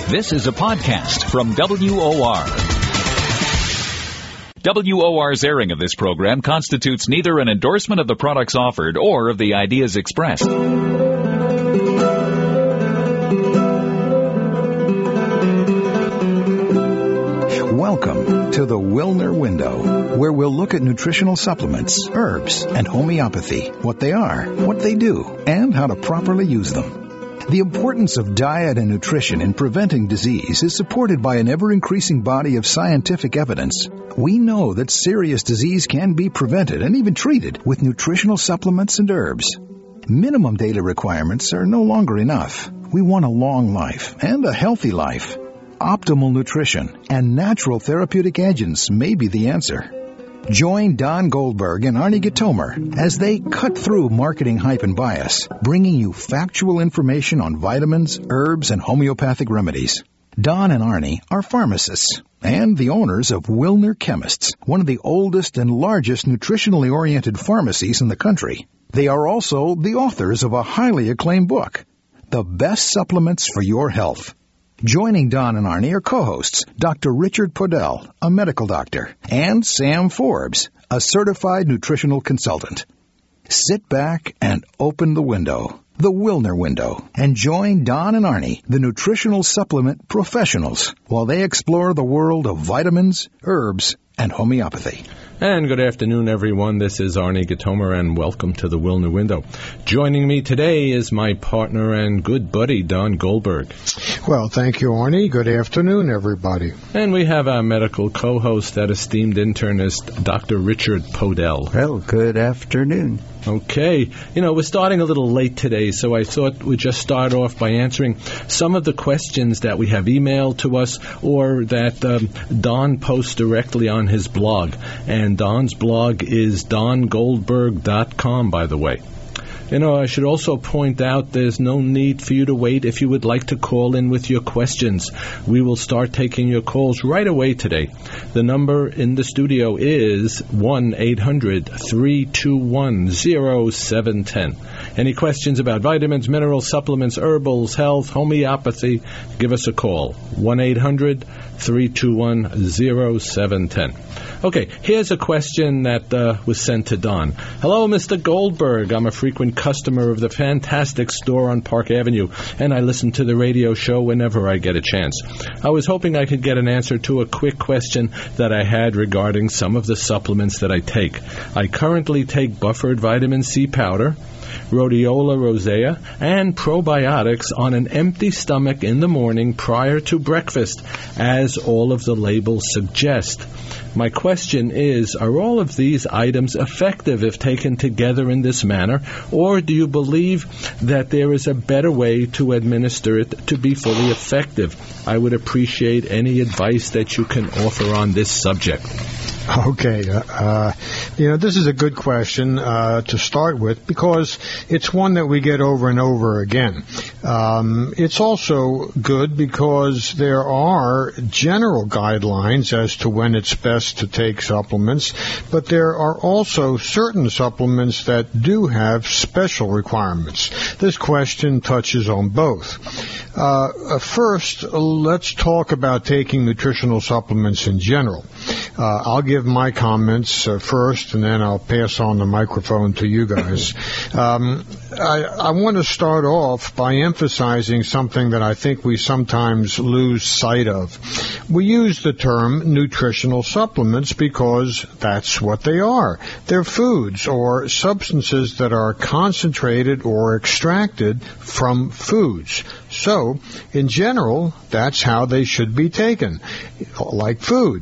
This is a podcast from WOR. WOR's airing of this program constitutes neither an endorsement of the products offered or of the ideas expressed. Welcome to the Wilner Window, where we'll look at nutritional supplements, herbs, and homeopathy, what they are, what they do, and how to properly use them. The importance of diet and nutrition in preventing disease is supported by an ever-increasing body of scientific evidence. We know that serious disease can be prevented and even treated with nutritional supplements and herbs. Minimum daily requirements are no longer enough. We want a long life and a healthy life. Optimal nutrition and natural therapeutic agents may be the answer. Join Don Goldberg and Arnie Gitomer as they cut through marketing hype and bias, bringing you factual information on vitamins, herbs, and homeopathic remedies. Don and Arnie are pharmacists and the owners of Wilner Chemists, one of the oldest and largest nutritionally oriented pharmacies in the country. They are also the authors of a highly acclaimed book, The Best Supplements for Your Health. Joining Don and Arnie are co-hosts Dr. Richard Podell, a medical doctor, and Sam Forbes, a certified nutritional consultant. Sit back and open the window, the Wilner Window, and join Don and Arnie, the nutritional supplement professionals, while they explore the world of vitamins, herbs, and homeopathy. And good afternoon, everyone. This is Arnie Gitomer, and welcome to the Wilner Window. Joining me today is my partner and good buddy, Don Goldberg. Well, thank you, Arnie. Good afternoon, everybody. And we have our medical co-host, that esteemed internist, Dr. Richard Podell. Well, good afternoon. Okay. We're starting a little late today, so I thought we'd just start off by answering some of the questions that we have emailed to us or that Don posts directly on his blog. And Don's blog is dongoldberg.com, by the way. I should also point out there's no need for you to wait if you would like to call in with your questions. We will start taking your calls right away today. The number in the studio is 1-800-321-0710. Any questions about vitamins, mineral supplements, herbals, health, homeopathy, give us a call. 1-800-321-0710. Okay, here's a question that was sent to Don. Hello, Mr. Goldberg. I'm a frequent customer of the fantastic store on Park Avenue, and I listen to the radio show whenever I get a chance. I was hoping I could get an answer to a quick question that I had regarding some of the supplements that I take. I currently take buffered vitamin C powder, rhodiola rosea, and probiotics on an empty stomach in the morning prior to breakfast, as all of the labels suggest. My question is, are all of these items effective if taken together in this manner, or do you believe that there is a better way to administer it to be fully effective? I would appreciate any advice that you can offer on this subject. Okay, this is a good question to start with because it's one that we get over and over again. It's also good because there are general guidelines as to when it's best to take supplements, but there are also certain supplements that do have special requirements. This question touches on both. First, let's talk about taking nutritional supplements in general. I'll give my comments first, and then I'll pass on the microphone to you guys. I want to start off by emphasizing something that I think we sometimes lose sight of. We use the term nutritional supplements because that's what they are. They're foods or substances that are concentrated or extracted from foods. So, in general, that's how they should be taken, like food.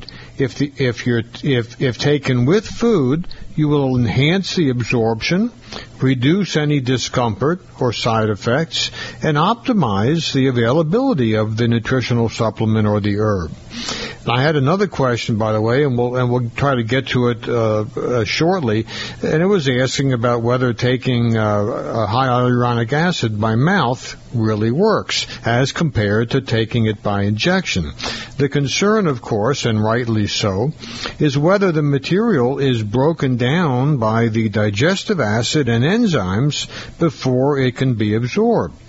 If taken with food, you will enhance the absorption, reduce any discomfort or side effects, and optimize the availability of the nutritional supplement or the herb. I had another question, by the way, and we'll try to get to it shortly, and it was asking about whether taking high hyaluronic acid by mouth really works as compared to taking it by injection. The concern, of course, and rightly so, is whether the material is broken down by the digestive acid and enzymes before it can be absorbed.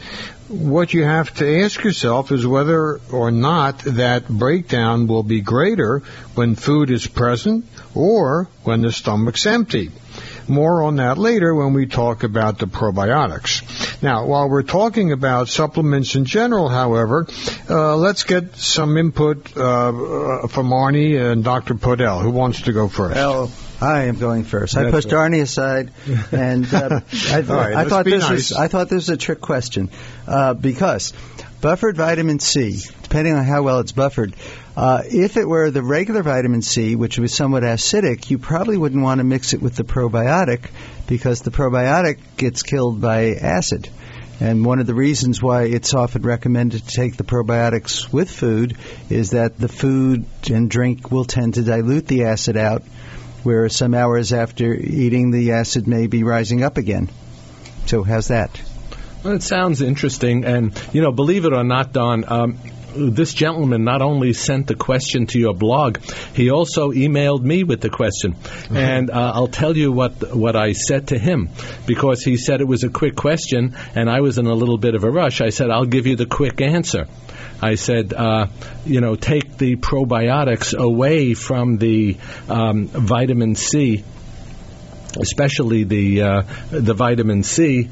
what you have to ask yourself is whether or not that breakdown will be greater when food is present or when the stomach's empty. More on that later when we talk about the probiotics. Now, while we're talking about supplements in general, however, let's get some input from Arnie and Dr. Podell. Who wants to go first? Well, I am going first. I pushed Arnie aside, and I thought this was a trick question because buffered vitamin C, depending on how well it's buffered, if it were the regular vitamin C, which was somewhat acidic, you probably wouldn't want to mix it with the probiotic because the probiotic gets killed by acid. And one of the reasons why it's often recommended to take the probiotics with food is that the food and drink will tend to dilute the acid out, whereas some hours after eating, the acid may be rising up again. So how's that? Well, it sounds interesting. And, believe it or not, Don, this gentleman not only sent the question to your blog, he also emailed me with the question. And I'll tell you what I said to him, because he said it was a quick question, and I was in a little bit of a rush. I said, I'll give you the quick answer. I said, take the probiotics away from the vitamin C, especially the vitamin C,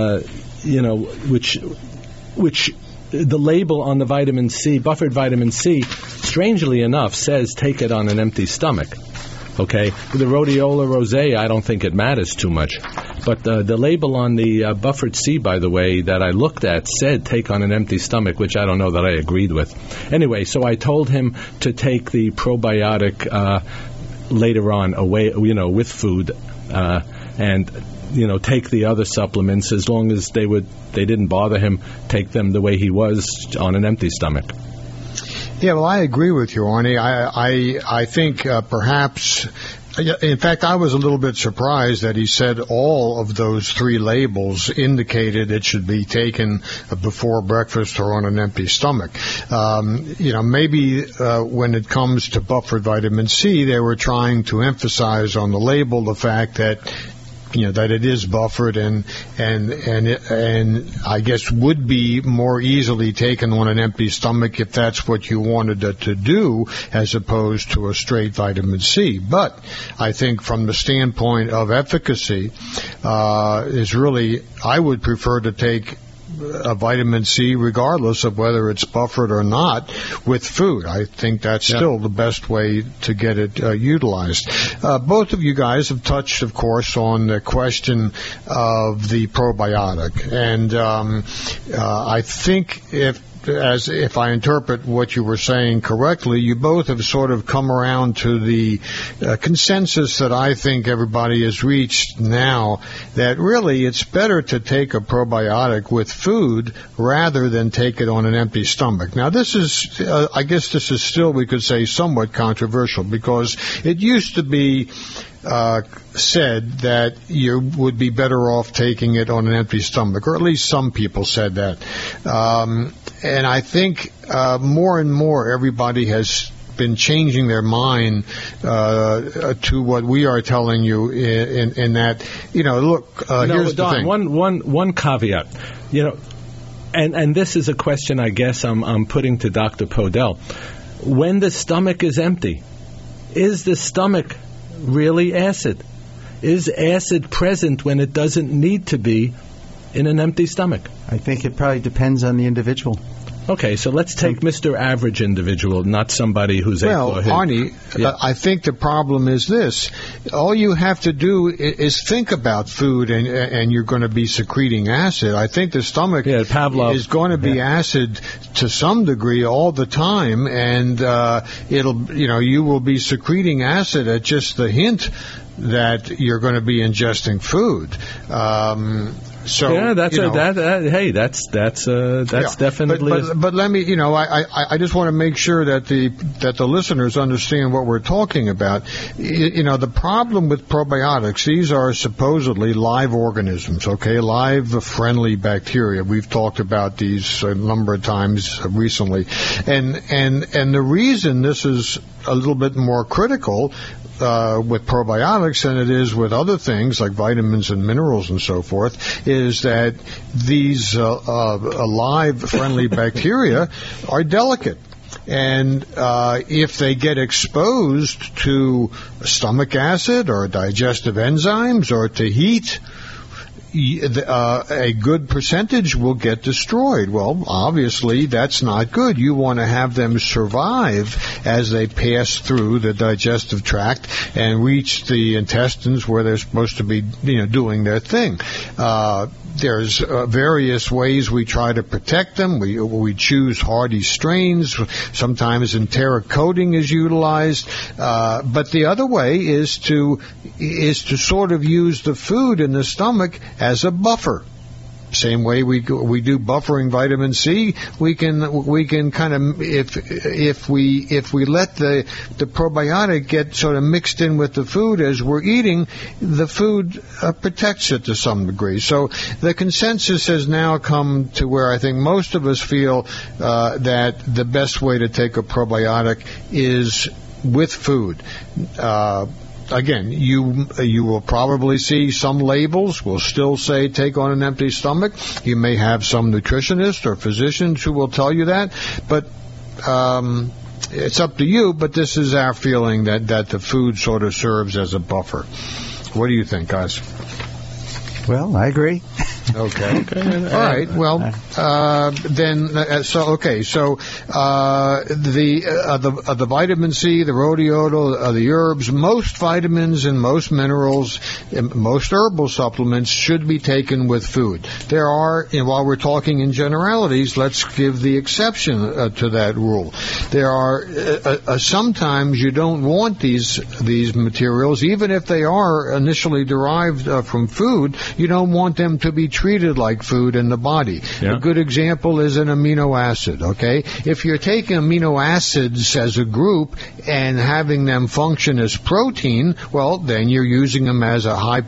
which the label on the vitamin C, buffered vitamin C, strangely enough, says take it on an empty stomach. Okay? The rhodiola rosea, I don't think it matters too much. But the label on the buffered C, by the way, that I looked at said take on an empty stomach, which I don't know that I agreed with. Anyway, so I told him to take the probiotic later on away, with food, and take the other supplements as long as they didn't bother him. Take them the way he was on an empty stomach. Yeah, well, I agree with you, Arnie. I think perhaps, in fact, I was a little bit surprised that he said all of those three labels indicated it should be taken before breakfast or on an empty stomach. Maybe when it comes to buffered vitamin C, they were trying to emphasize on the label the fact that that it is buffered and I guess would be more easily taken on an empty stomach if that's what you wanted it to do, as opposed to a straight vitamin C. But I think from the standpoint of efficacy, I would prefer to take a vitamin C regardless of whether it's buffered or not with food. I think that's still the best way to get it utilized. Both of you guys have touched, of course, on the question of the probiotic. And I think if I interpret what you were saying correctly, you both have sort of come around to the consensus that I think everybody has reached now, that really it's better to take a probiotic with food rather than take it on an empty stomach. Now, this is, I guess this is still, we could say, somewhat controversial, because it used to be said that you would be better off taking it on an empty stomach, or at least some people said that. And I think more and more everybody has been changing their mind to what we are telling you in that, look, here's the thing. One caveat, and this is a question I guess I'm putting to Dr. Podell. When the stomach is empty, is the stomach really acid? Is acid present when it doesn't need to be in an empty stomach? I think it probably depends on the individual. Okay, so let's take Mr. Average Individual, not somebody who's Arnie, I think the problem is this. All you have to do is think about food, and you're going to be secreting acid. I think the stomach is going to be acid to some degree all the time, and you will be secreting acid at just the hint that you're going to be ingesting food. So that's definitely. But let me, I just want to make sure that the listeners understand what we're talking about. The problem with probiotics, these are supposedly live organisms, live friendly bacteria. We've talked about these a number of times recently, and the reason this is a little bit more critical probiotics than it is with other things like vitamins and minerals and so forth is that these alive, friendly bacteria are delicate. And if they get exposed to stomach acid or digestive enzymes or to heat, a good percentage will get destroyed. Well, obviously, that's not good. You want to have them survive as they pass through the digestive tract and reach the intestines where they're supposed to be, doing their thing. There's various ways we try to protect them. We choose hardy strains. Sometimes enteric coating is utilized. But the other way is to sort of use the food in the stomach as a buffer. Same way we do buffering vitamin C, we can kind of if we let the probiotic get sort of mixed in with the food as we're eating, the food protects it to some degree. So the consensus has now come to where I think most of us feel that the best way to take a probiotic is with food. Again, you will probably see some labels will still say take on an empty stomach. You may have some nutritionists or physicians who will tell you that, but it's up to you. But this is our feeling that the food sort of serves as a buffer. What do you think, guys? Well, I agree. Okay. All right. Well, the vitamin C, the rhodiola, the herbs, most vitamins and most minerals, and most herbal supplements should be taken with food. There are, while we're talking in generalities, let's give the exception to that rule. There are sometimes you don't want these materials, even if they are initially derived from food. You don't want them to be treated like food in the body. Yeah. A good example is an amino acid, okay? If you're taking amino acids as a group and having them function as protein, well, then you're using them as a high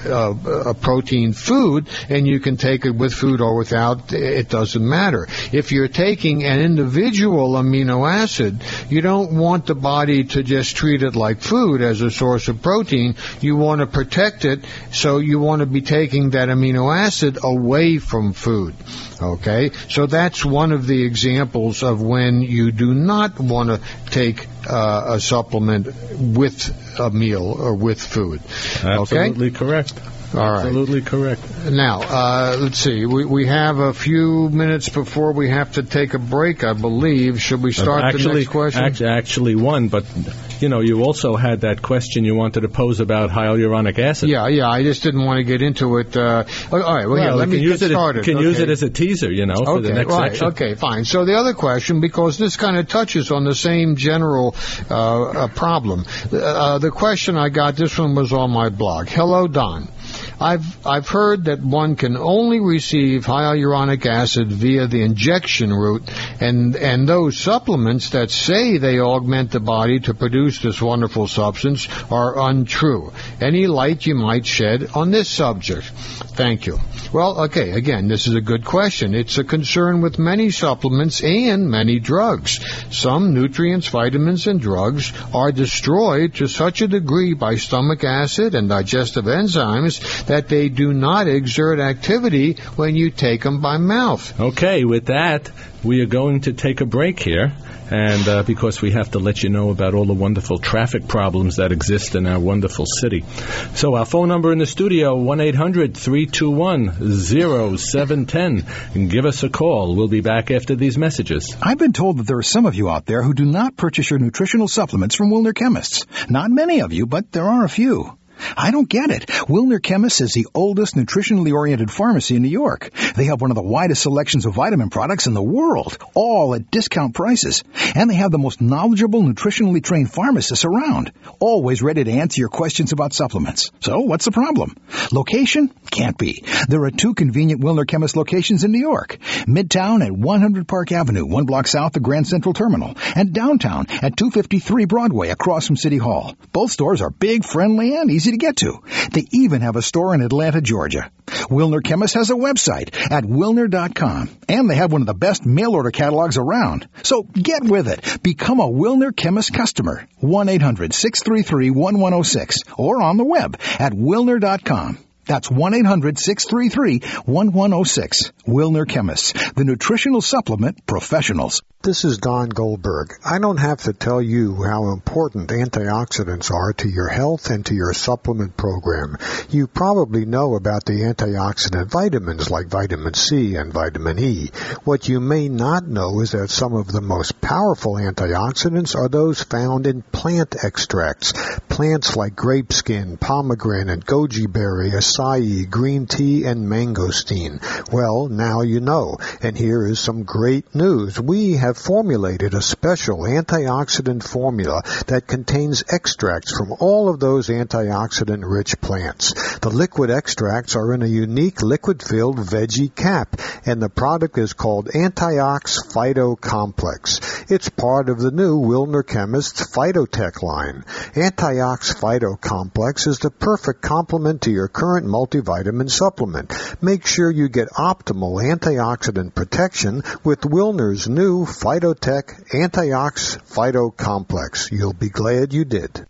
protein food, and you can take it with food or without. It doesn't matter. If you're taking an individual amino acid, you don't want the body to just treat it like food as a source of protein. You want to protect it, so you want to be taking that amino acid away from food. Okay? So that's one of the examples of when you do not want to take a supplement with a meal or with food. Absolutely okay? Correct. All right. Absolutely correct. Now, let's see. We have a few minutes before we have to take a break, I believe. Should we start the next question? Actually one, but, you also had that question you wanted to pose about hyaluronic acid. Yeah, I just didn't want to get into it. All right, let me get started. You can use it as a teaser, for the next section. Okay, fine. So the other question, because this kind of touches on the same general problem. The question I got, this one was on my blog. Hello, Don. I've heard that one can only receive hyaluronic acid via the injection route, and those supplements that say they augment the body to produce this wonderful substance are untrue. Any light you might shed on this subject? Thank you. Well, okay, again, this is a good question. It's a concern with many supplements and many drugs. Some nutrients, vitamins, and drugs are destroyed to such a degree by stomach acid and digestive enzymes that they do not exert activity when you take them by mouth. Okay, with that, we are going to take a break here. And because we have to let you know about all the wonderful traffic problems that exist in our wonderful city. So our phone number in the studio, 1-800-321-0710. And give us a call. We'll be back after these messages. I've been told that there are some of you out there who do not purchase your nutritional supplements from Wilner Chemists. Not many of you, but there are a few. I don't get it. Wilner Chemists is the oldest nutritionally oriented pharmacy in New York. They have one of the widest selections of vitamin products in the world, all at discount prices. And they have the most knowledgeable, nutritionally trained pharmacists around, always ready to answer your questions about supplements. So what's the problem? Location? Can't be. There are 2 convenient Wilner Chemist locations in New York. Midtown at 100 Park Avenue, 1 block south of Grand Central Terminal, and downtown at 253 Broadway across from City Hall. Both stores are big, friendly, and easy easy to get to. They even have a store in Atlanta, Georgia. Wilner Chemist has a website at wilner.com, and they have one of the best mail-order catalogs around. So get with it. Become a Wilner Chemist customer. 1-800-633-1106 or on the web at wilner.com. That's 1-800-633-1106. Wilner Chemists, the nutritional supplement professionals. This is Don Goldberg. I don't have to tell you how important antioxidants are to your health and to your supplement program. You probably know about the antioxidant vitamins like vitamin C and vitamin E. What you may not know is that some of the most powerful antioxidants are those found in plant extracts. Plants like grape skin, pomegranate, goji berry, acai, green tea, and mangosteen. Well, now you know. And here is some great news. We have formulated a special antioxidant formula that contains extracts from all of those antioxidant-rich plants. The liquid extracts are in a unique liquid-filled veggie cap, and the product is called Antiox Phyto Complex. It's part of the new Wilner Chemist's Phytotech line. Antiox Phyto Complex is the perfect complement to your current multivitamin supplement. Make sure you get optimal antioxidant protection with Wilner's new Phytotech Antiox Phyto Complex. You'll be glad you did.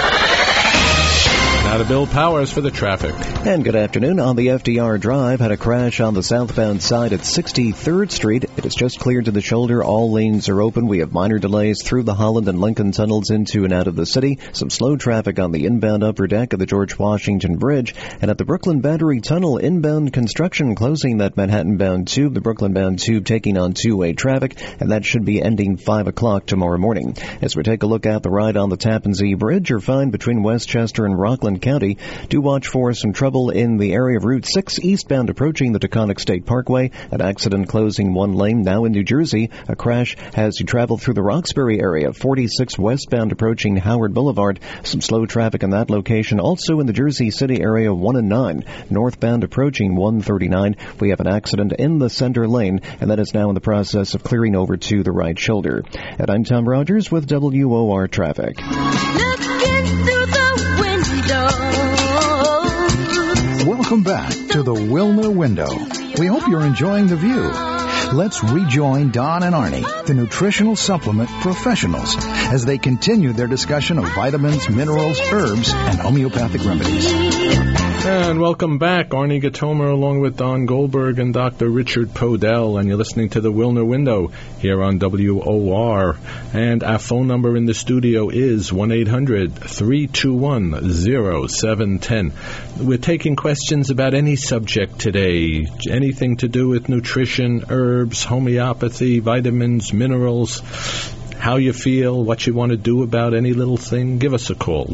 Now to Bill Powers for the traffic. And good afternoon. On the FDR Drive, had a crash on the southbound side at 63rd Street. It is just cleared to the shoulder. All lanes are open. We have minor delays through the Holland and Lincoln tunnels into and out of the city. Some slow traffic on the inbound upper deck of the George Washington Bridge. And at the Brooklyn Battery Tunnel, inbound construction closing that Manhattan-bound tube. The Brooklyn-bound tube taking on two-way traffic, and that should be ending 5 o'clock tomorrow morning. As we take a look at the ride on the Tappan Zee Bridge, you're fine between Westchester and Rockland County. Do watch for some trouble in the area of Route 6 eastbound approaching the Taconic State Parkway. An accident closing one lane. Now in New Jersey, a crash as you travel through the Roxbury area. 46 westbound approaching Howard Boulevard. Some slow traffic in that location. Also in the Jersey City area, 1 and 9. Northbound approaching 139. We have an accident in the center lane, and that is now in the process of clearing over to the right shoulder. And I'm Tom Rogers with WOR Traffic. Looking through the window. Welcome back to the Wilner Window. We hope you're enjoying the view. Let's rejoin Don and Arnie, the nutritional supplement professionals, as they continue their discussion of vitamins, minerals, herbs, and homeopathic remedies. And welcome back. Arnie Gatomer along with Don Goldberg and Dr. Richard Podell, and you're listening to the Wilner Window here on WOR. And our phone number in the studio is 1-800-321-0710. We're taking questions about any subject today, anything to do with nutrition, herbs, homeopathy, vitamins, minerals, how you feel, what you want to do about any little thing. Give us a call,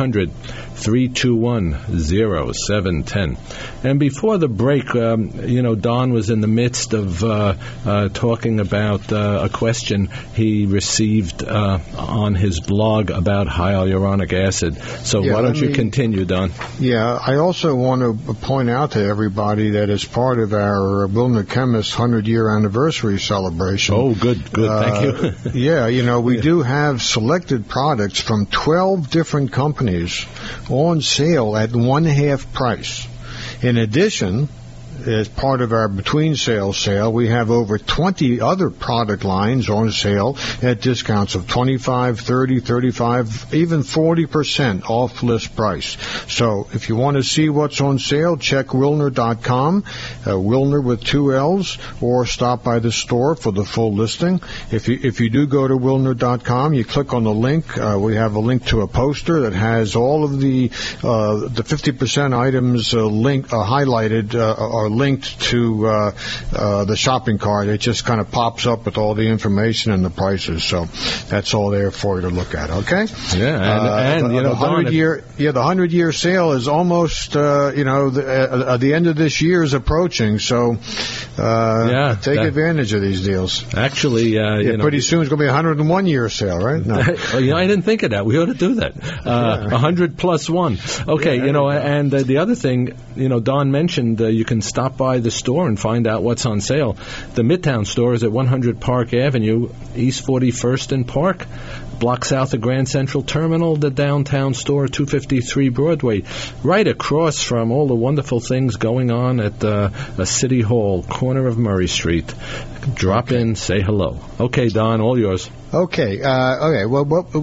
1-800-321-0710. And before the break, Don was in the midst of talking about a question he received on his blog about hyaluronic acid. So why don't you continue, Don? Yeah, I also want to point out to everybody that as part of our Wilner Chemist 100-year anniversary celebration. Oh, good, thank you. We do have selected products from 12 different companies on sale at 1/2 price. In addition, as part of our between sales sale, we have over 20 other product lines on sale at discounts of 25, 30, 35, even 40% off list price. So if you want to see what's on sale, check Wilner.com, Wilner with 2 L's, or stop by the store for the full listing. If you do go to Wilner.com, you click on the link. We have a link to a poster that has all of the 50% items highlighted or linked to the shopping cart. It just kind of pops up with all the information and the prices. So that's all there for you to look at. Okay. Yeah, and the 100-year sale is almost the end of this year is approaching. So take advantage of these deals. Actually, pretty soon it's going to be a 101-year sale, right? No. I didn't think of that. We ought to do that. 100 plus 1. Okay, and the other thing, Don mentioned you can stop stop by the store and find out what's on sale. The Midtown store is at 100 Park Avenue, East 41st and Park, block south of Grand Central Terminal. The downtown store, 253 Broadway, right across from all the wonderful things going on at a City Hall, corner of Murray Street. Drop in, say hello. Okay, Don, all yours. Okay. Well,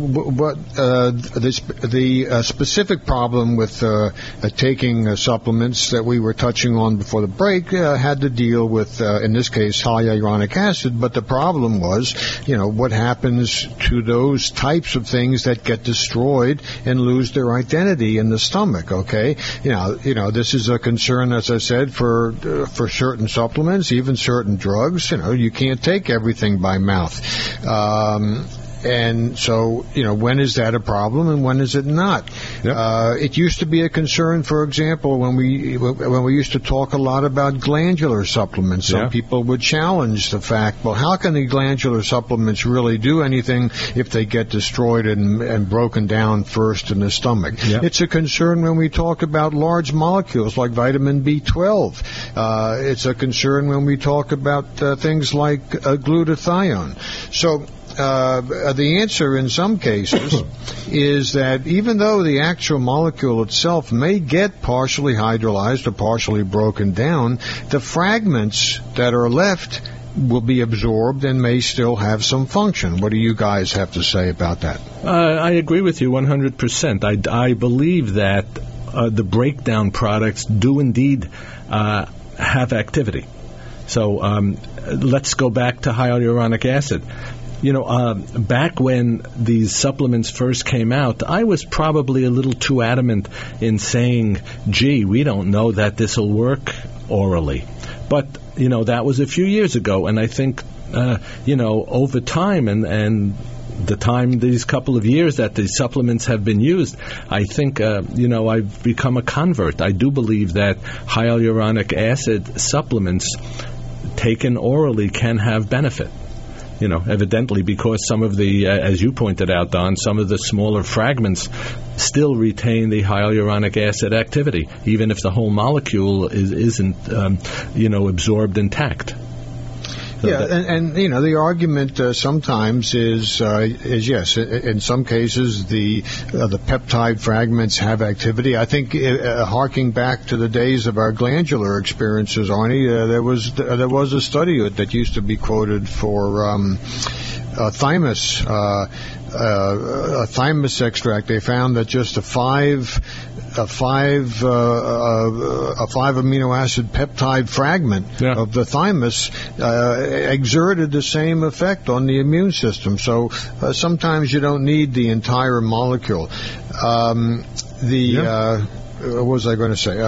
the specific problem with taking supplements that we were touching on before the break had to deal with, in this case, hyaluronic acid. But the problem was, what happens to those types of things that get destroyed and lose their identity in the stomach? Okay. This is a concern, as I said, for certain supplements, even certain drugs. You can't take everything by mouth. And so, when is that a problem and when is it not? Yep. It used to be a concern, for example, when we used to talk a lot about glandular supplements. Some people would challenge the fact, well, how can the glandular supplements really do anything if they get destroyed and broken down first in the stomach? Yep. It's a concern when we talk about large molecules like vitamin B12. It's a concern when we talk about things like glutathione. So, the answer in some cases is that even though the actual molecule itself may get partially hydrolyzed or partially broken down, the fragments that are left will be absorbed and may still have some function. What do you guys have to say about that? I agree with you 100%. I believe that the breakdown products do indeed have activity. So let's go back to hyaluronic acid. Back when these supplements first came out, I was probably a little too adamant in saying, gee, we don't know that this will work orally. But, that was a few years ago, and I think, over time and the time, these couple of years that the supplements have been used, I think, I've become a convert. I do believe that hyaluronic acid supplements taken orally can have benefit. Evidently because some of the, as you pointed out, Don, some of the smaller fragments still retain the hyaluronic acid activity, even if the whole molecule isn't, absorbed intact. So and the argument sometimes is yes, in some cases the peptide fragments have activity. I think harking back to the days of our glandular experiences, Arnie, there was a study that used to be quoted for thymus extract. They found that just a five amino acid peptide fragment of the thymus exerted the same effect on the immune system. So sometimes you don't need the entire molecule. What was I going to say?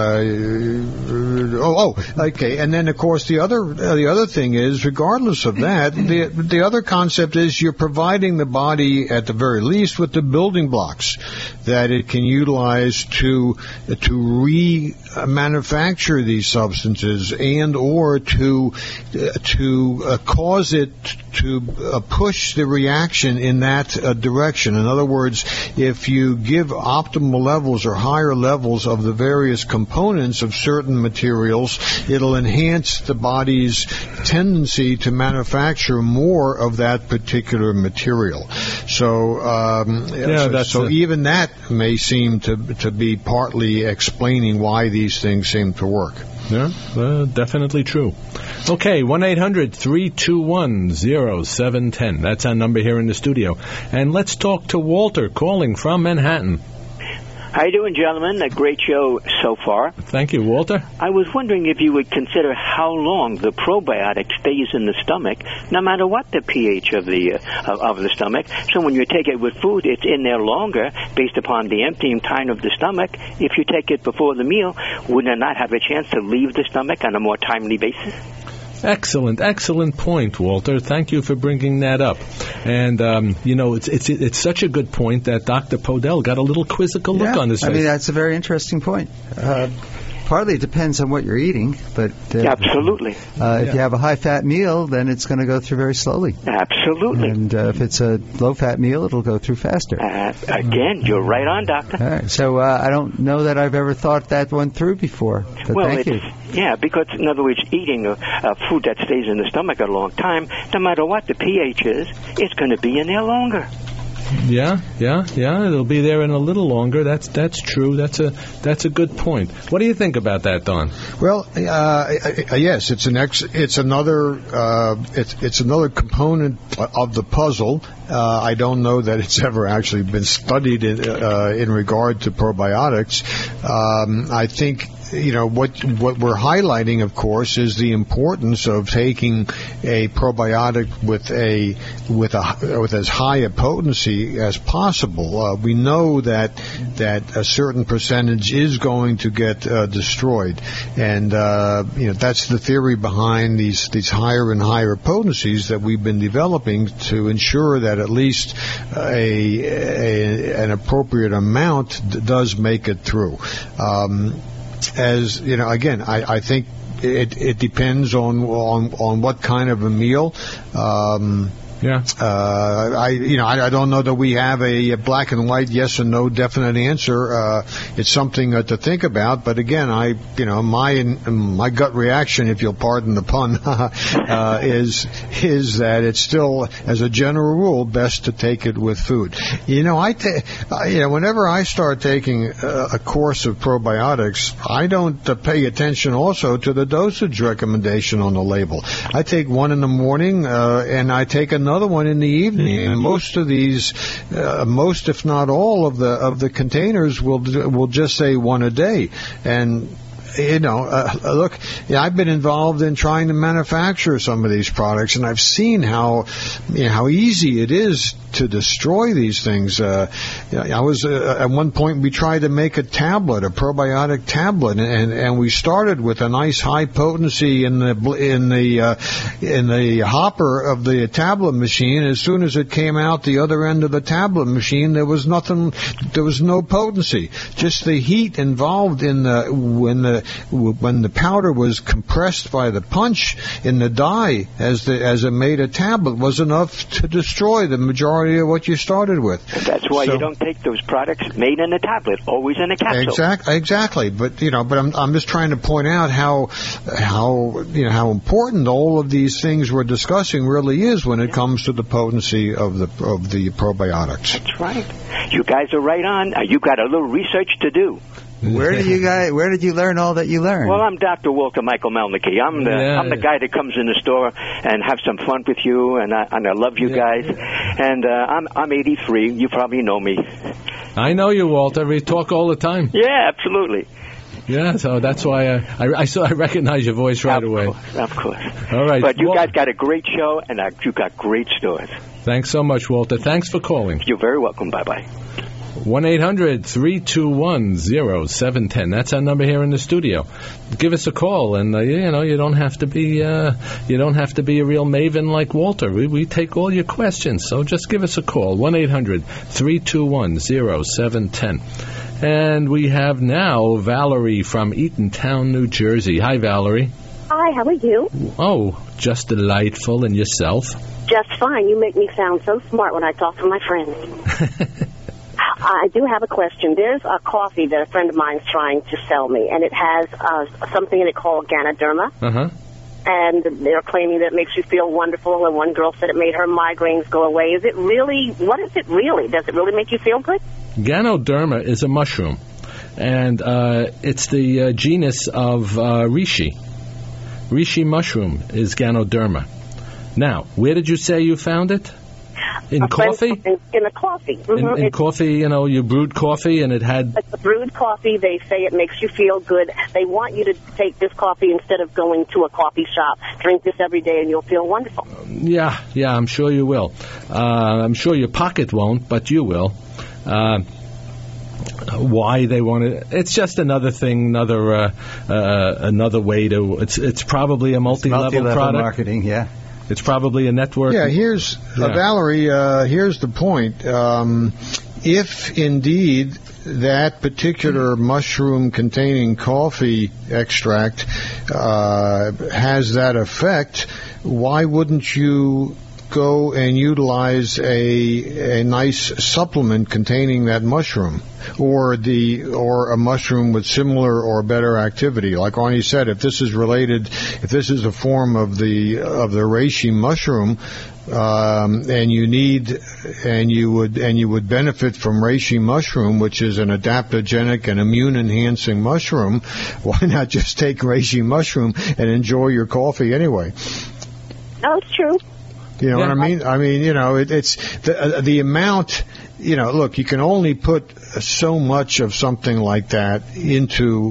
Okay. And then, of course, the other thing is, regardless of that, the other concept is you're providing the body, at the very least, with the building blocks that it can utilize to remanufacture these substances and or to cause it to push the reaction in that direction. In other words, if you give optimal levels or higher levels of the various components of certain materials, it'll enhance the body's tendency to manufacture more of that particular material. So, even that may seem to be partly explaining why these things seem to work. Yeah, definitely true. Okay, 1-800-321-0710. That's our number here in the studio. And let's talk to Walter, calling from Manhattan. How you doing, gentlemen? A great show so far. Thank you, Walter. I was wondering if you would consider how long the probiotic stays in the stomach, no matter what the pH of the stomach. So when you take it with food, it's in there longer based upon the emptying time of the stomach. If you take it before the meal, wouldn't it not have a chance to leave the stomach on a more timely basis? Excellent point, Walter. Thank you for bringing that up. And it's such a good point that Dr. Podell got a little quizzical look on his face. I mean, that's a very interesting point. partly it depends on what you're eating, but absolutely. If you have a high-fat meal, then it's going to go through very slowly. Absolutely. And if it's a low-fat meal, it'll go through faster. Again, you're right on, Doctor. All right. So I don't know that I've ever thought that one through before. But thank you. Yeah, because in other words, eating food that stays in the stomach a long time, no matter what the pH is, it's going to be in there longer. Yeah. It'll be there in a little longer. That's true. That's a good point. What do you think about that, Don? Well, yes, it's another component of the puzzle. I don't know that it's ever actually been studied in regard to probiotics. I think. What we're highlighting, of course, is the importance of taking a probiotic with as high a potency as possible. We know that a certain percentage is going to get destroyed, and that's the theory behind these higher and higher potencies that we've been developing to ensure that at least an appropriate amount does make it through. As you know, again, I think it depends on what kind of a meal. I don't know that we have a black and white yes or no definite answer. It's something to think about. But again, my gut reaction, if you'll pardon the pun, is that it's still, as a general rule, best to take it with food. Whenever I start taking a course of probiotics, I don't pay attention also to the dosage recommendation on the label. I take one in the morning, and I take another one in the evening. And most of these, if not all of the containers will just say one a day. And look, I've been involved in trying to manufacture some of these products, and I've seen how easy it is to destroy these things. I was at one point we tried to make a probiotic tablet, and we started with a nice high potency in the hopper of the tablet machine. As soon as it came out the other end of the tablet machine, there was nothing. There was no potency. Just the heat involved in when the powder was compressed by the punch in the dye as it made a tablet was enough to destroy the majority of what you started with. That's why you don't take those products made in a tablet, always in a capsule. Exactly. But I'm just trying to point out how important all of these things we're discussing really is when it comes to the potency of the probiotics. That's right. You guys are right on. You got a little research to do. Where did you learn all that you learned? Well, I'm Dr. Walter Michael Melnicki. I'm the guy that comes in the store and have some fun with you, and I love you guys. And I'm 83. You probably know me. I know you, Walter. We talk all the time. Yeah, absolutely. Yeah, so that's why I recognize your voice right away. Of course. All right. But you guys got a great show, and you got great stores. Thanks so much, Walter. Thanks for calling. You're very welcome. Bye-bye. 1-800-321-0710. That's our number here in the studio. Give us a call, and you don't have to be a real maven like Walter. We take all your questions, so just give us a call. 1-800-321-0710. And we have now Valerie from Eatontown, New Jersey. Hi, Valerie. Hi, how are you? Oh, just delightful. And yourself? Just fine. You make me sound so smart when I talk to my friends. I do have a question. There's a coffee that a friend of mine's trying to sell me, and it has something in it called Ganoderma. Uh-huh. And they're claiming that it makes you feel wonderful, and one girl said it made her migraines go away. Is it really? What is it really? Does it really make you feel good? Ganoderma is a mushroom, and it's the genus of reishi. Reishi mushroom is Ganoderma. Now, where did you say you found it? In coffee? In the coffee. Mm-hmm. In coffee, you brewed coffee and it had... It's a brewed coffee. They say it makes you feel good. They want you to take this coffee instead of going to a coffee shop. Drink this every day and you'll feel wonderful. Yeah, I'm sure you will. I'm sure your pocket won't, but you will. Why they want it? It's just another thing, another way to... It's probably a multi-level product. Marketing, yeah. It's probably a network. Yeah, Valerie, here's the point. If indeed that particular mushroom-containing coffee extract has that effect, why wouldn't you go and utilize a nice supplement containing that mushroom, or a mushroom with similar or better activity? Like Arnie said, if this is a form of the reishi mushroom, and you would benefit from reishi mushroom, which is an adaptogenic and immune enhancing mushroom, why not just take reishi mushroom and enjoy your coffee anyway? No, it's true. You know what I mean? I mean, it's the amount. Look, you can only put so much of something like that into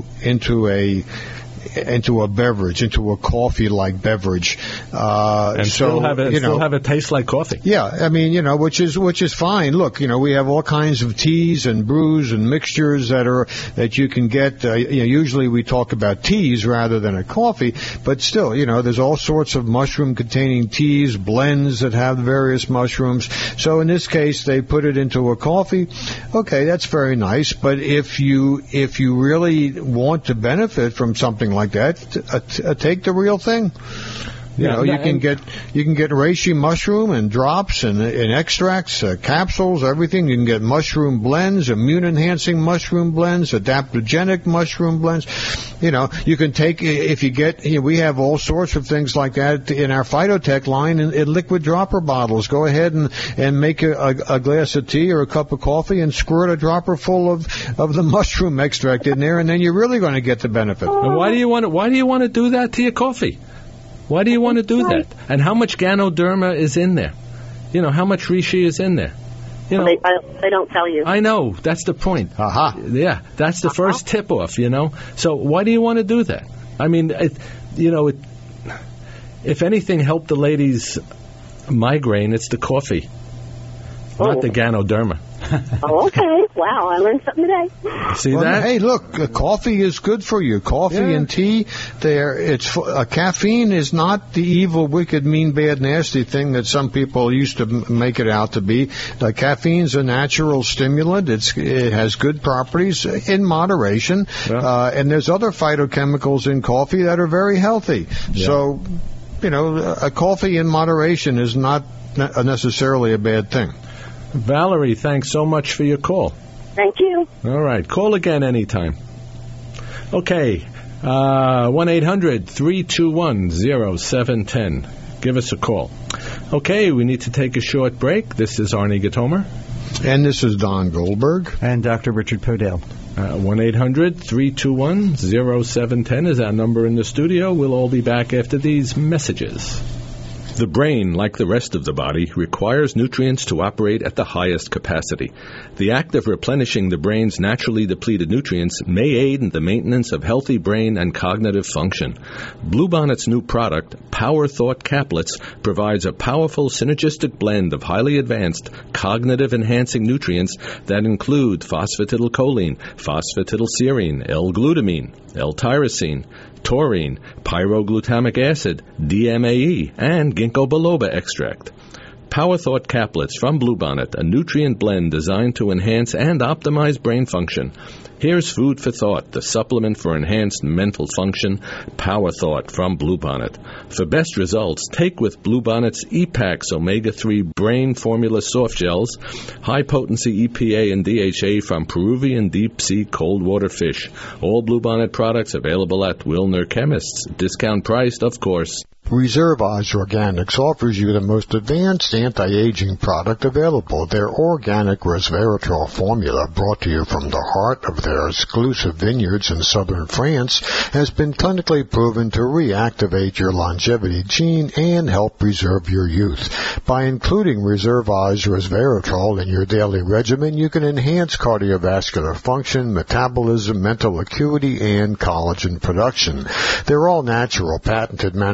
a beverage, into a coffee-like beverage, and still have it taste like coffee. Yeah, I mean, which is fine. Look, we have all kinds of teas and brews and mixtures that you can get. Usually we talk about teas rather than a coffee, but still, there's all sorts of mushroom-containing teas, blends that have various mushrooms. So in this case, they put it into a coffee. Okay, that's very nice. But if you really want to benefit from something like that, take the real thing. You can get reishi mushroom and drops and extracts, capsules, everything. You can get mushroom blends, immune enhancing mushroom blends, adaptogenic mushroom blends. You can take, if you get, we have all sorts of things like that in our Phytotech line in liquid dropper bottles. Go ahead and make a glass of tea or a cup of coffee and squirt a dropper full of the mushroom extract in there, and then you're really going to get the benefit. And why do you want to do that to your coffee? Why do you want to do that? And how much Ganoderma is in there? How much reishi is in there? They don't tell you. I know. That's the point. Aha. Yeah, that's the first tip-off, So why do you want to do that? I mean, if anything helped the lady's migraine, it's the coffee, not the Ganoderma. Oh, okay. Wow, I learned something today. See that? Hey, look, coffee is good for you. Coffee and tea, caffeine is not the evil, wicked, mean, bad, nasty thing that some people used to make it out to be. Caffeine's a natural stimulant. It has good properties in moderation, and there's other phytochemicals in coffee that are very healthy. Yeah. So, a coffee in moderation is not necessarily a bad thing. Valerie, thanks so much for your call. Thank you. All right. Call again anytime. Okay. 1-800-321-0710. Give us a call. Okay, we need to take a short break. This is Arnie Gatomer. And this is Don Goldberg. And Dr. Richard Podell. 1-800-321-0710 is our number in the studio. We'll all be back after these messages. The brain, like the rest of the body, requires nutrients to operate at the highest capacity. The act of replenishing the brain's naturally depleted nutrients may aid in the maintenance of healthy brain and cognitive function. Bluebonnet's new product, Power Thought Caplets, provides a powerful synergistic blend of highly advanced cognitive-enhancing nutrients that include phosphatidylcholine, phosphatidylserine, L-glutamine, L-tyrosine, taurine, pyroglutamic acid, DMAE, and ginkgo biloba extract. Power Thought Caplets from Bluebonnet, a nutrient blend designed to enhance and optimize brain function. Here's food for thought, the supplement for enhanced mental function, Power Thought from Bluebonnet. For best results, take with Bluebonnet's EPAX Omega-3 Brain Formula Soft Gels, high-potency EPA and DHA from Peruvian deep-sea cold water fish. All Bluebonnet products available at Wilner Chemists. Discount priced, of course. Reservage Organics offers you the most advanced anti-aging product available. Their organic resveratrol formula, brought to you from the heart of their exclusive vineyards in southern France, has been clinically proven to reactivate your longevity gene and help preserve your youth. By including Reservage resveratrol in your daily regimen, you can enhance cardiovascular function, metabolism, mental acuity, and collagen production. They're all natural, patented manufacturing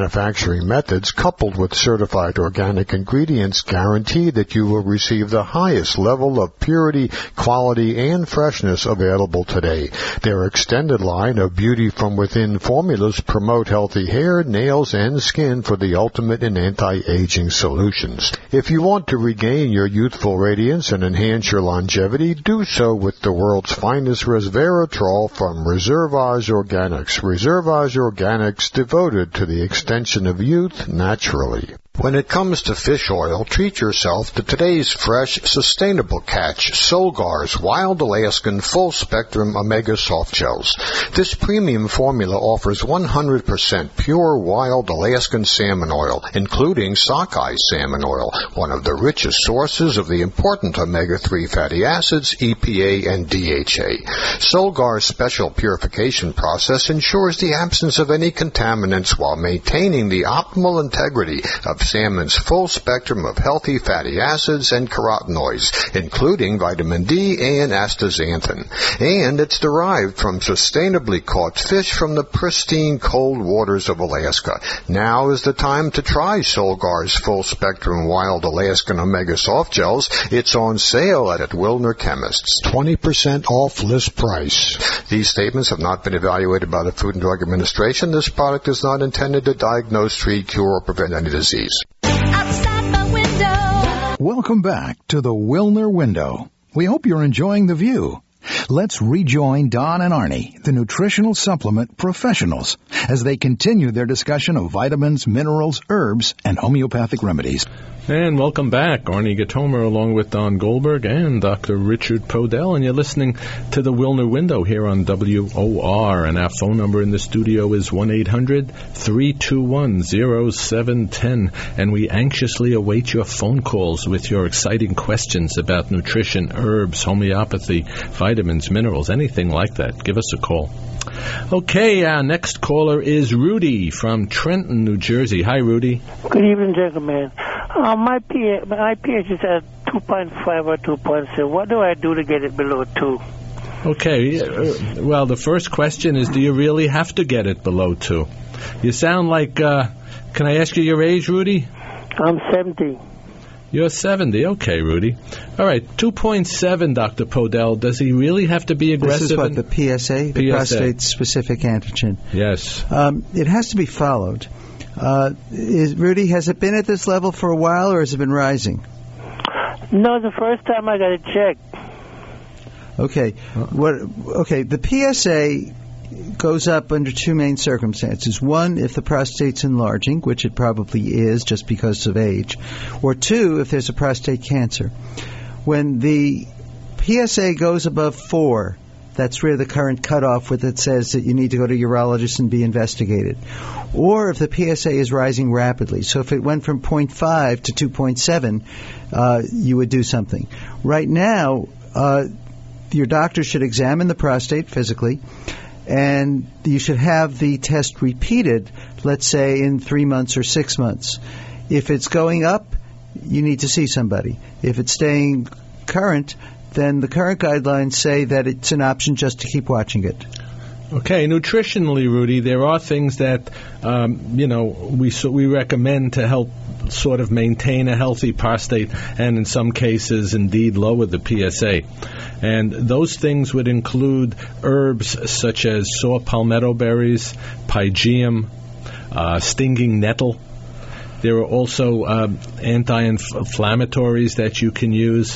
manufacturing methods coupled with certified organic ingredients guarantee that you will receive the highest level of purity, quality, and freshness available today. Their extended line of Beauty from Within formulas promote healthy hair, nails, and skin for the ultimate in anti-aging solutions. If you want to regain your youthful radiance and enhance your longevity, do so with the world's finest resveratrol from Reservoirs Organics. Reservoirs Organics, devoted to the extension of youth naturally. When it comes to fish oil, treat yourself to today's fresh, sustainable catch, Solgar's Wild Alaskan Full Spectrum Omega Soft Gels. This premium formula offers 100% pure wild Alaskan salmon oil, including sockeye salmon oil, one of the richest sources of the important omega-3 fatty acids, EPA and DHA. Solgar's special purification process ensures the absence of any contaminants while maintaining the optimal integrity of salmon's full spectrum of healthy fatty acids and carotenoids, including vitamin D and astaxanthin. And it's derived from sustainably caught fish from the pristine cold waters of Alaska. Now is the time to try Solgar's Full Spectrum Wild Alaskan Omega Soft Gels. It's on sale at Wilner Chemists. 20% off list price. These statements have not been evaluated by the Food and Drug Administration. This product is not intended to diagnose, treat, cure, or prevent any disease. Outside my window. Welcome back to the Wilner Window. We hope you're enjoying the view. Let's rejoin Don and Arnie, the nutritional supplement professionals, as they continue their discussion of vitamins, minerals, herbs, and homeopathic remedies. And welcome back. Arnie Gatomer along with Don Goldberg and Dr. Richard Podell. And you're listening to the Wilner Window here on WOR. And our phone number in the studio is 1-800-321-0710. And we anxiously await your phone calls with your exciting questions about nutrition, herbs, homeopathy, vitamins, minerals, anything like that. Give us a call. Okay, our next caller is Rudy from Trenton, New Jersey. Hi, Rudy. Good evening, gentlemen. My pH is at 2.5 or 2.7. What do I do to get it below 2? Okay, well, the first question is, do you really have to get it below 2? You sound like, can I ask you your age, Rudy? I'm 70. You're 70. Okay, Rudy. All right, 2.7, Dr. Podell. Does he really have to be aggressive? This is what, the PSA? The prostate-specific antigen. Yes. It has to be followed. Rudy, has it been at this level for a while, or has it been rising? No, the first time I got it checked. Okay. Okay, the PSA goes up under two main circumstances. One, if the prostate's enlarging, which it probably is just because of age. Or two, if there's a prostate cancer. When the PSA goes above 4, that's where the current cutoff with it says that you need to go to a urologist and be investigated. Or if the PSA is rising rapidly. So if it went from 0.5 to 2.7, you would do something. Right now, your doctor should examine the prostate physically, and you should have the test repeated, let's say, in 3 months or 6 months. If it's going up, you need to see somebody. If it's staying current, then the current guidelines say that it's an option just to keep watching it. Okay, nutritionally, Rudy, there are things that, we recommend to help sort of maintain a healthy prostate and in some cases indeed lower the PSA. And those things would include herbs such as saw palmetto berries, pygeum, stinging nettle. There are also anti-inflammatories that you can use.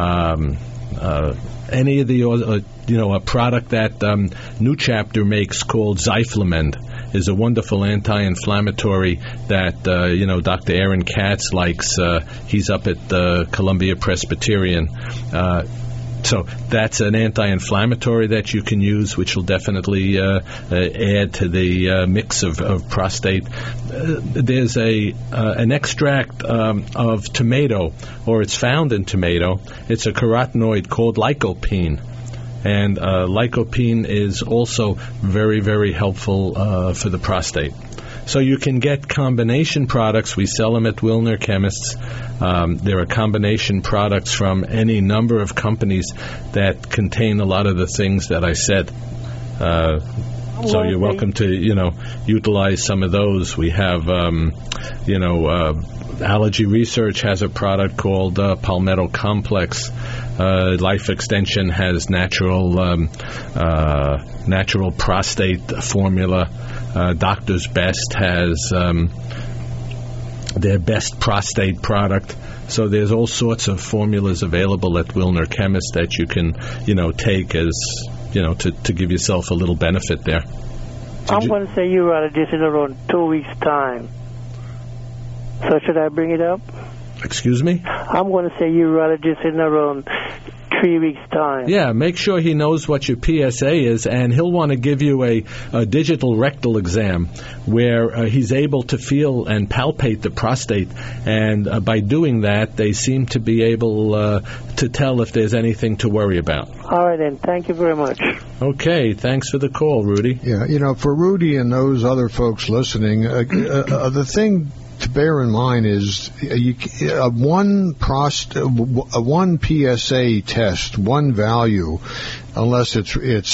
Any of the, a product that New Chapter makes called Zyflamend is a wonderful anti-inflammatory that, Dr. Aaron Katz likes. He's up at Columbia Presbyterian. So that's an anti-inflammatory that you can use, which will definitely add to the mix of prostate. There's an extract of tomato, or it's found in tomato. It's a carotenoid called lycopene. And lycopene is also very, very helpful for the prostate. So you can get combination products. We sell them at Wilner Chemists. There are combination products from any number of companies that contain a lot of the things that I said. So you're welcome to, utilize some of those. We have, Allergy Research has a product called Palmetto Complex. Life Extension has natural prostate formula. Doctor's Best has their best prostate product. So there's all sorts of formulas available at Wilner Chemist that you can, take as, to give yourself a little benefit there. I'm going to say urologist in around 2 weeks' time. So should I bring it up? Excuse me? I'm going to say urologist in around 3 weeks' time. Yeah, make sure he knows what your PSA is, and he'll want to give you a digital rectal exam where he's able to feel and palpate the prostate, and by doing that, they seem to be able to tell if there's anything to worry about. All right, then. Thank you very much. Okay, thanks for the call, Rudy. Yeah, for Rudy and those other folks listening, the thing to bear in mind is one PSA test, one value, unless it's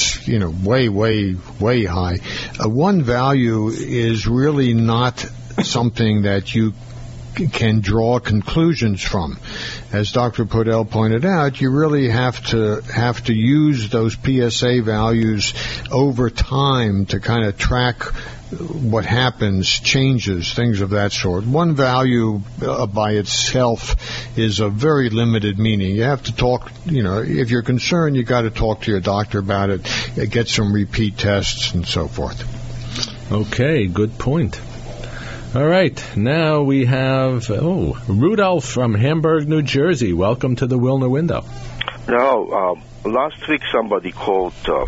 way high. One value is really not something that you can draw conclusions from. As Dr. Podell pointed out, you really have to use those PSA values over time to kind of track what happens, changes, things of that sort. One value by itself is a very limited meaning. You have to talk, if you're concerned, you got to talk to your doctor about it, get some repeat tests and so forth. Okay, good point. All right, now we have, Rudolph from Hamburg, New Jersey. Welcome to the Wilner Window. No, last week somebody called for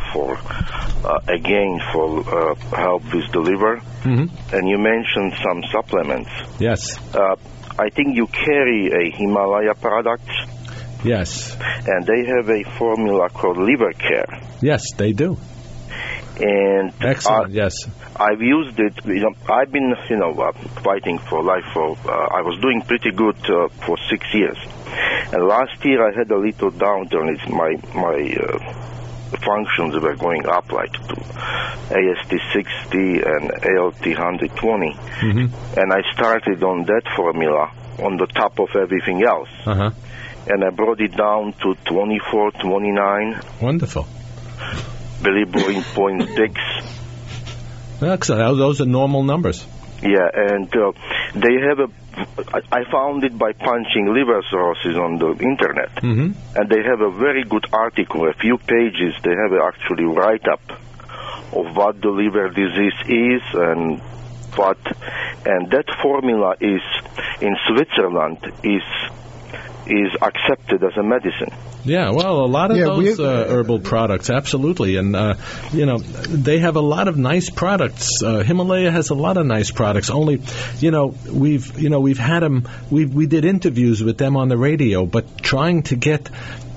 help with the liver, and you mentioned some supplements. Yes. I think you carry a Himalaya product. Yes. And they have a formula called Liver Care. Yes, they do. And excellent. Yes. I've used it. I've been, fighting for life. I was doing pretty good for 6 years. And last year I had a little downturn. It's my functions were going up, like to AST 60 and ALT 120. And I started on that formula on the top of everything else. And I brought it down to 24, 29. Wonderful. Bilirubin 0.6. Excellent. Those are normal numbers. Yeah, and they have I found it by punching liver cirrhosis on the internet. And they have a very good article, a few pages. They have actually write-up of what the liver disease is and what. And that formula is, in Switzerland, is accepted as a medicine. Yeah, well, a lot of those herbal products, absolutely, and they have a lot of nice products. Himalaya has a lot of nice products. Only, we've had them. We did interviews with them on the radio, but trying to get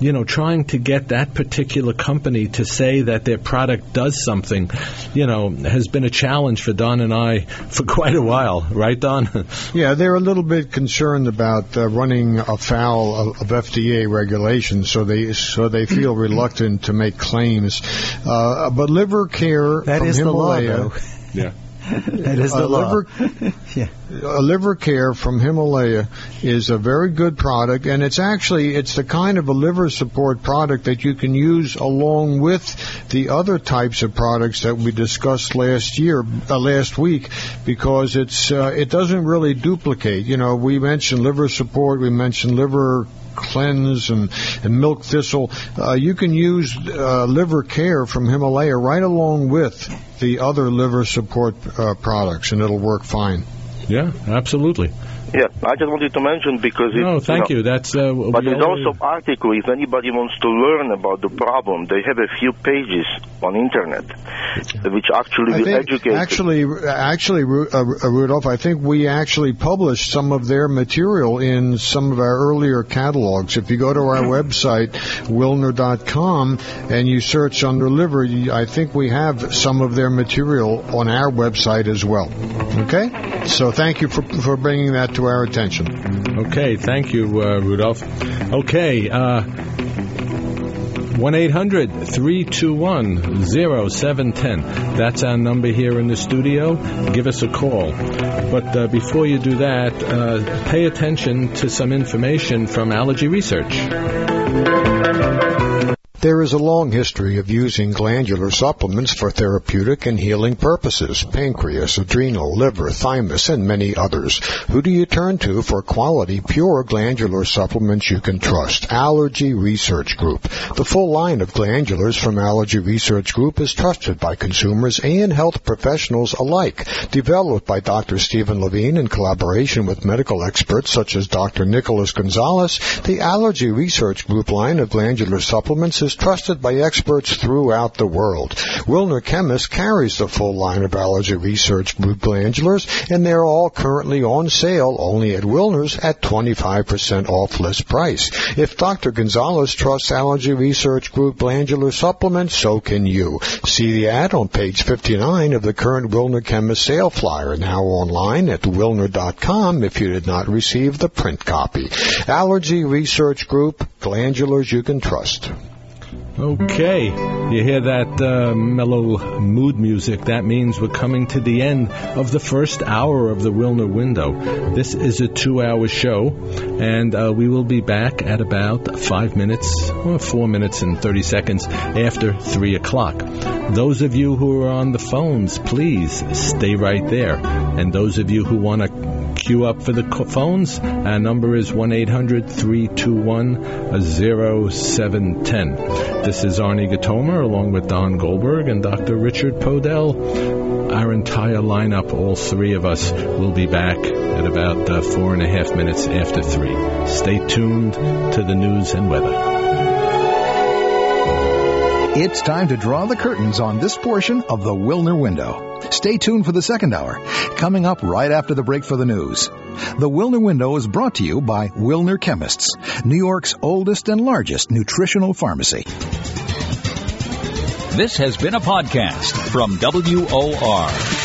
that particular company to say that their product does something, has been a challenge for Don and I for quite a while, right, Don? Yeah, they're a little bit concerned about running afoul of FDA regulations. So they feel reluctant to make claims. But Liver Care from Himalaya. Yeah. That is the law. Liver Care from Himalaya is a very good product, and it's the kind of a liver support product that you can use along with the other types of products that we discussed last week, because it doesn't really duplicate. We mentioned liver support, we mentioned liver cleanse and milk thistle. You can use Liver Care from Himalaya right along with the other liver support products, and it'll work fine. Yeah, absolutely. Yeah, I just wanted to mention because thank you. That's but there's also article if anybody wants to learn about the problem. They have a few pages on internet which actually will educate. Actually, Rudolph, I think we actually published some of their material in some of our earlier catalogs. If you go to our website, Wilner.com, and you search under liver, I think we have some of their material on our website as well. Okay? So thank you for bringing that to our attention. Okay, thank you, Rudolph. Okay, 1-800-321-0710. That's our number here in the studio. Give us a call. But before you do that, pay attention to some information from Allergy Research. There is a long history of using glandular supplements for therapeutic and healing purposes: pancreas, adrenal, liver, thymus, and many others. Who do you turn to for quality, pure glandular supplements you can trust? Allergy Research Group. The full line of glandulars from Allergy Research Group is trusted by consumers and health professionals alike. Developed by Dr. Stephen Levine in collaboration with medical experts such as Dr. Nicholas Gonzalez, the Allergy Research Group line of glandular supplements is trusted by experts throughout the world. Wilner Chemist carries the full line of Allergy Research Group glandulars, and they're all currently on sale only at Wilner's at 25% off list price. If Dr. Gonzalez trusts Allergy Research Group glandular supplements, so can you. See the ad on page 59 of the current Wilner Chemist sale flyer, now online at wilner.com if you did not receive the print copy. Allergy Research Group, glandulars you can trust. Okay, you hear that mellow mood music? That means we're coming to the end of the first hour of the Wilner Window. This is a 2-hour show, and we will be back at about 5 minutes, or 4 minutes and 30 seconds after 3 o'clock. Those of you who are on the phones, please stay right there. And those of you who want to queue up for the phones, our number is 1-800-321-0710. This is Arnie Gatomer along with Don Goldberg and Dr. Richard Podell. Our entire lineup, all three of us, will be back at about 4.5 minutes after 3. Stay tuned to the news and weather. It's time to draw the curtains on this portion of the Wilner Window. Stay tuned for the second hour, coming up right after the break for the news. The Wilner Window is brought to you by Wilner Chemists, New York's oldest and largest nutritional pharmacy. This has been a podcast from WOR.